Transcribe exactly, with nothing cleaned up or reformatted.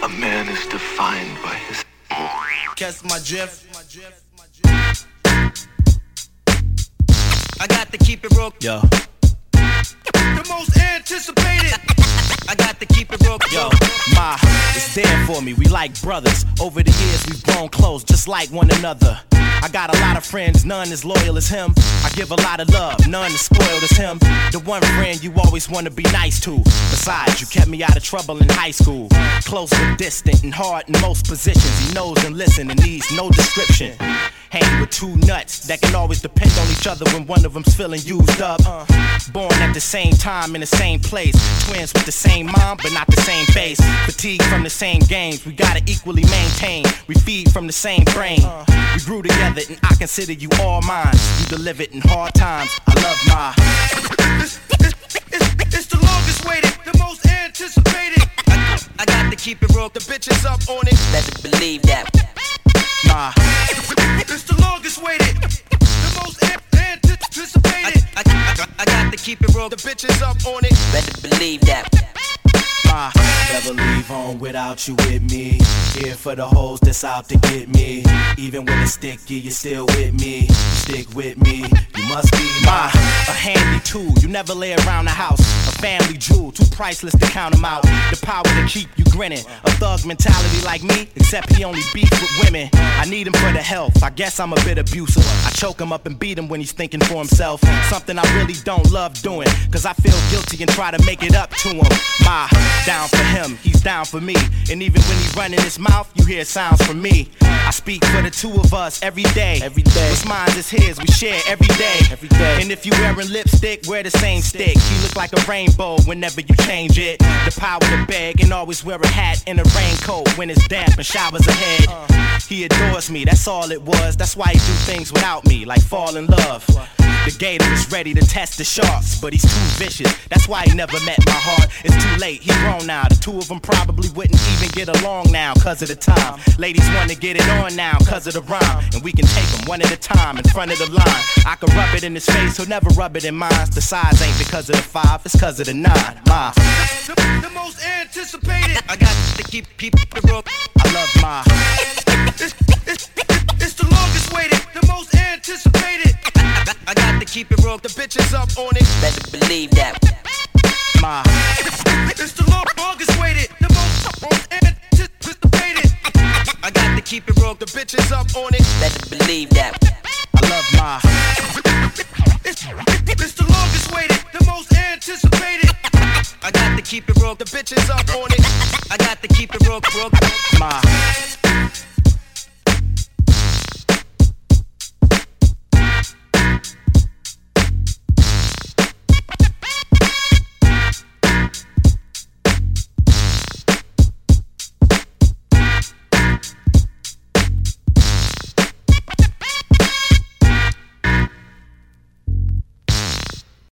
man is defined by his. Catch my drift. I got to keep it real. Yo. The most anticipated. I got to keep it real. Yo, Ma, it's there for me. We like brothers. Over the years, we've grown close, just like one another. I got a lot of friends, none as loyal as him. I give a lot of love, none as spoiled as him. The one friend you always want to be nice to. Besides, you kept me out of trouble in high school. Close but distant and hard in most positions. He knows and listens and needs no description. Hang with two nuts that can always depend on each other when one of them's feeling used up. Uh, born at the same time in the same place. Twins with the same mom but not the same face. Fatigue from the same games, we gotta equally maintain. We feed from the same brain. We grew together and I consider you all mine. You delivered in hard times, I love my. It's, it's, it's, it's the longest waited, the most anticipated. I, I got to keep it real, the bitches up on it. Better believe that. Ma. It's the longest waited, the most anticipated. I, I, I, I got to keep it real, the bitches up on it. Better believe that. Ma. Never leave home without you with me. Here for the hoes that's out to get me. Even when it's sticky, you're still with me. You stick with me, you must be ma. A handy tool, you never lay around the house. A family jewel, too priceless to count them out. The power to keep you grinning. A thug mentality like me, except he only beef with women. I need him for the health, I guess I'm a bit abusive. I choke him up and beat him when he's thinking for himself. Something I really don't love doing, cause I feel guilty and try to make it up to him. Ma, down for him, he's down for me. And even when he running his mouth, you hear sounds from me. I speak for the two of us every day. Every day. What's mine is his, we share every day. Every day. And if you wearing lipstick, wear the same stick. You look like a rainbow whenever you change it. The power to beg and always wear a hat and a raincoat when it's damp and showers ahead. He adores me, that's all it was. That's why he do things without me, like fall in love. The gator is ready to test the sharks, but he's too vicious. That's why he never met my heart. It's too late, he grown now. The two of them probably wouldn't even get along now, cause of the time. Ladies wanna get it on now, cause of the rhyme. And we can take them one at a time in front of the line. I can rub it in his face, he'll never rub it in mine. The size ain't because of the five, it's cause of the nine. Ma. The, the most anticipated. I got to keep, keep it real. I love ma. It's, it's, it's the longest waited, the most anticipated. I, I, I got to keep it real, the bitches up on it. Better believe that. Ma. It's the long, longest waited, the most, most anticipated. I got to keep it real, the bitches up on it. Better believe that. I love ma. It's, it's the longest waited, the most anticipated. I got to keep it real, the bitches up on it. I got to keep it real, real, ma.